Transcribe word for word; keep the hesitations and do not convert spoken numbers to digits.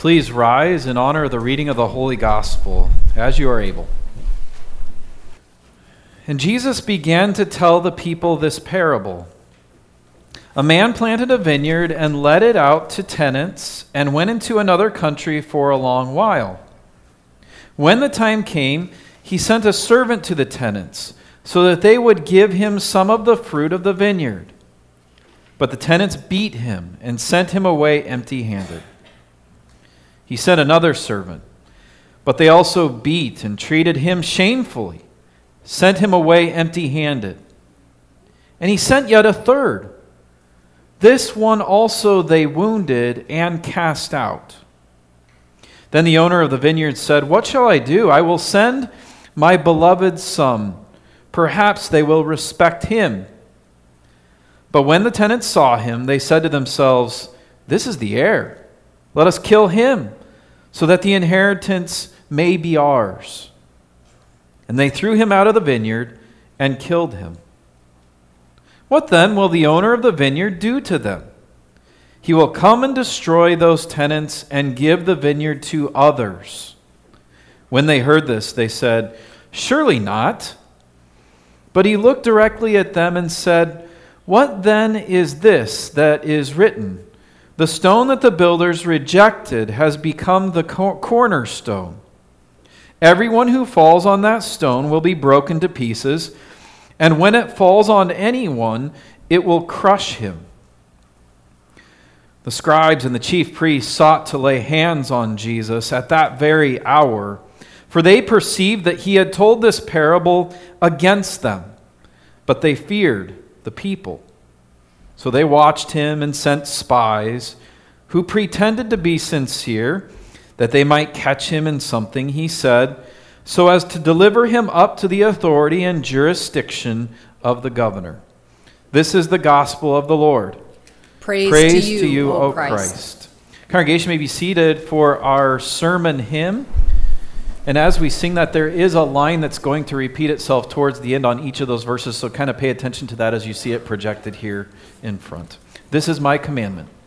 Please rise in honor of the reading of the Holy Gospel, as you are able. And Jesus began to tell the people this parable. A man planted a vineyard and let it out to tenants and went into another country for a long while. When the time came, he sent a servant to the tenants so that they would give him some of the fruit of the vineyard. But the tenants beat him and sent him away empty-handed. He sent another servant, but they also beat and treated him shamefully, sent him away empty-handed. And he sent yet a third. This one also they wounded and cast out. Then the owner of the vineyard said, "What shall I do? I will send my beloved son. Perhaps they will respect him." But when the tenants saw him, they said to themselves, "This is the heir. Let us kill him, so that the inheritance may be ours." And they threw him out of the vineyard and killed him. What then will the owner of the vineyard do to them? He will come and destroy those tenants and give the vineyard to others. When they heard this, they said, "Surely not." But he looked directly at them and said, "What then is this that is written? The stone that the builders rejected has become the cornerstone. Everyone who falls on that stone will be broken to pieces, and when it falls on anyone, it will crush him." The scribes and the chief priests sought to lay hands on Jesus at that very hour, for they perceived that he had told this parable against them, but they feared the people. So they watched him and sent spies who pretended to be sincere, that they might catch him in something he said, so as to deliver him up to the authority and jurisdiction of the governor. This is the gospel of the Lord. Praise, Praise to you, to you O O Christ. Christ. Congregation may be seated for our sermon hymn. And as we sing that, there is a line that's going to repeat itself towards the end on each of those verses, so kind of pay attention to that as you see it projected here in front. This is my commandment,